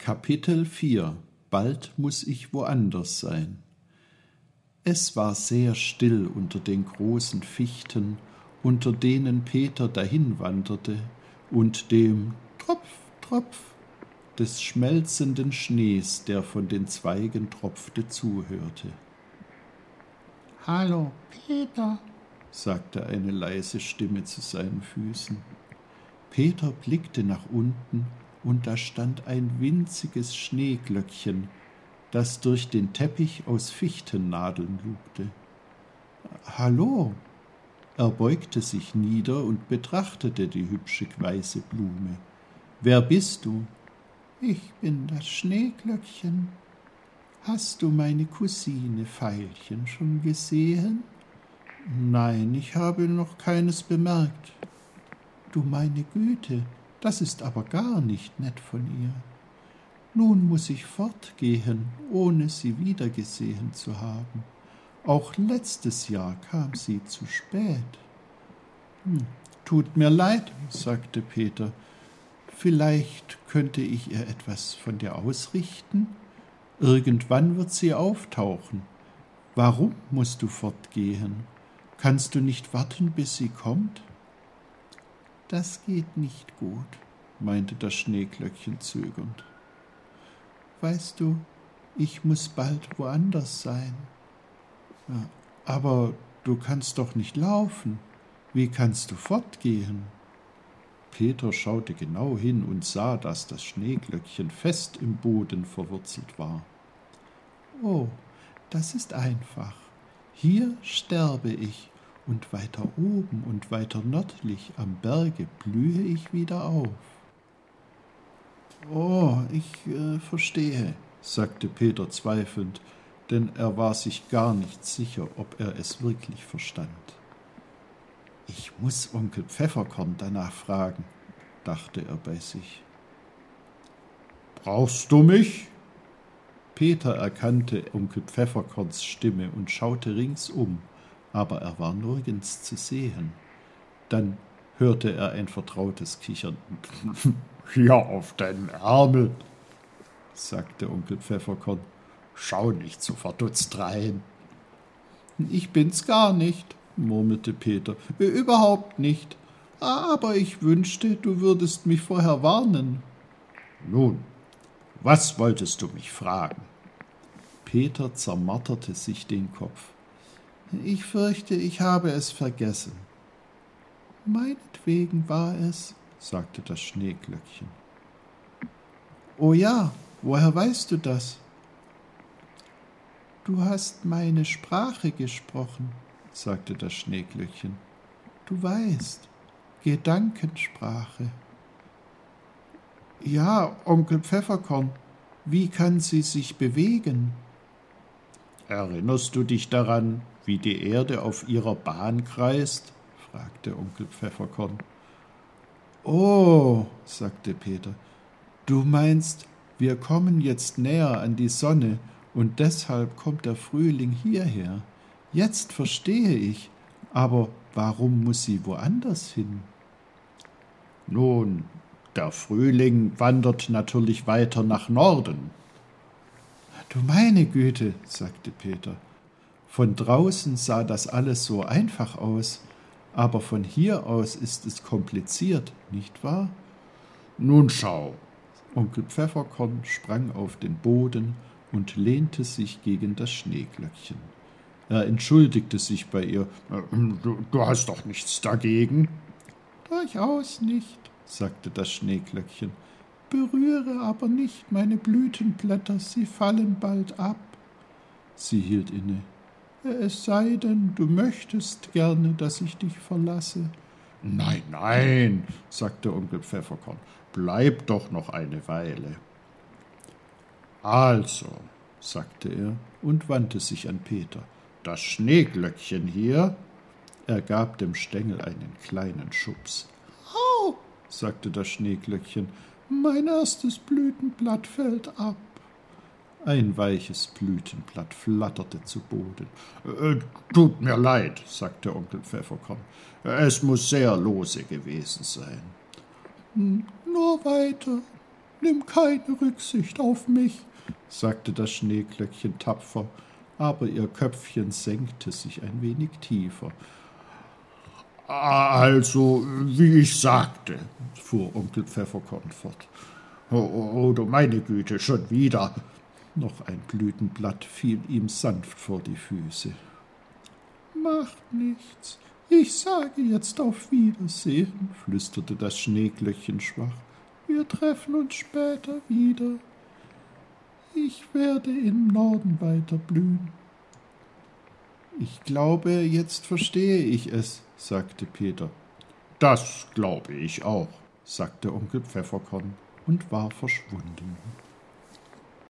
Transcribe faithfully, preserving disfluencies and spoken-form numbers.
Kapitel vier. Bald muß ich woanders sein. Es war sehr still unter den großen Fichten, unter denen Peter dahinwanderte, und dem Tropf, Tropf des schmelzenden Schnees, der von den Zweigen tropfte, zuhörte. »Hallo, Peter«, sagte eine leise Stimme zu seinen Füßen. Peter blickte nach unten, und da stand ein winziges Schneeglöckchen, das durch den Teppich aus Fichtennadeln lugte. »Hallo!« Er beugte sich nieder und betrachtete die hübsche weiße Blume. »Wer bist du?« »Ich bin das Schneeglöckchen. Hast du meine Cousine Veilchen schon gesehen?« »Nein, ich habe noch keines bemerkt.« »Du meine Güte, das ist aber gar nicht nett von ihr. Nun muß ich fortgehen, ohne sie wiedergesehen zu haben. Auch letztes Jahr kam sie zu spät.« »Hm, tut mir leid«, sagte Peter. »Vielleicht könnte ich ihr etwas von dir ausrichten? Irgendwann wird sie auftauchen. Warum musst du fortgehen? Kannst du nicht warten, bis sie kommt?« »Das geht nicht gut«, meinte das Schneeglöckchen zögernd. »Weißt du, ich muß bald woanders sein.« Ja, »aber du kannst doch nicht laufen. Wie kannst du fortgehen?« Peter schaute genau hin und sah, dass das Schneeglöckchen fest im Boden verwurzelt war. »Oh, das ist einfach. Hier sterbe ich, und weiter oben und weiter nördlich am Berge blühe ich wieder auf.« »Oh, ich äh, verstehe«, sagte Peter zweifelnd, denn er war sich gar nicht sicher, ob er es wirklich verstand. »Ich muß Onkel Pfefferkorn danach fragen«, dachte er bei sich. »Brauchst du mich?« Peter erkannte Onkel Pfefferkorns Stimme und schaute ringsum, aber er war nirgends zu sehen. Dann hörte er ein vertrautes Kichern. »Hier auf deinen Ärmel«, sagte Onkel Pfefferkorn. »Schau nicht so verdutzt rein.« »Ich bin's gar nicht«, murmelte Peter. »Überhaupt nicht. Aber ich wünschte, du würdest mich vorher warnen.« »Nun, was wolltest du mich fragen?« Peter zermarterte sich den Kopf. »Ich fürchte, ich habe es vergessen.« »Meinetwegen war es«, sagte das Schneeglöckchen. »Oh ja, woher weißt du das?« »Du hast meine Sprache gesprochen«, sagte das Schneeglöckchen. »Du weißt, Gedankensprache.« »Ja, Onkel Pfefferkorn, wie kann sie sich bewegen?« »Erinnerst du dich daran, wie die Erde auf ihrer Bahn kreist?« fragte Onkel Pfefferkorn. »Oh«, sagte Peter, »du meinst, wir kommen jetzt näher an die Sonne, und deshalb kommt der Frühling hierher. Jetzt verstehe ich, aber warum muss sie woanders hin?« »Nun, der Frühling wandert natürlich weiter nach Norden.« »Du meine Güte«, sagte Peter. »Von draußen sah das alles so einfach aus, aber von hier aus ist es kompliziert, nicht wahr?« »Nun schau.« Onkel Pfefferkorn sprang auf den Boden und lehnte sich gegen das Schneeglöckchen. Er entschuldigte sich bei ihr. Du, du hast doch nichts dagegen?« »Durchaus nicht«, sagte das Schneeglöckchen. »Berühre aber nicht meine Blütenblätter, sie fallen bald ab.« Sie hielt inne. »Es sei denn, du möchtest gerne, dass ich dich verlasse.« »Nein, nein«, sagte Onkel Pfefferkorn, »bleib doch noch eine Weile.« »Also«, sagte er und wandte sich an Peter, »das Schneeglöckchen hier«, er gab dem Stängel einen kleinen Schubs. »Au«, sagte das Schneeglöckchen, »mein erstes Blütenblatt fällt ab.« Ein weiches Blütenblatt flatterte zu Boden. Äh, »Tut mir leid«, sagte Onkel Pfefferkorn. »Es muss sehr lose gewesen sein.« »Nur weiter«, »Nimm keine Rücksicht auf mich«, sagte das Schneeglöckchen tapfer, aber ihr Köpfchen senkte sich ein wenig tiefer. »Also, wie ich sagte«, fuhr Onkel Pfefferkorn fort. »Oh, du meine Güte, schon wieder!« Noch ein Blütenblatt fiel ihm sanft vor die Füße. »Macht nichts, ich sage jetzt auf Wiedersehen«, flüsterte das Schneeglöckchen schwach. »Wir treffen uns später wieder. Ich werde im Norden weiter blühen.« »Ich glaube, jetzt verstehe ich es«, sagte Peter. »Das glaube ich auch«, sagte Onkel Pfefferkorn und war verschwunden.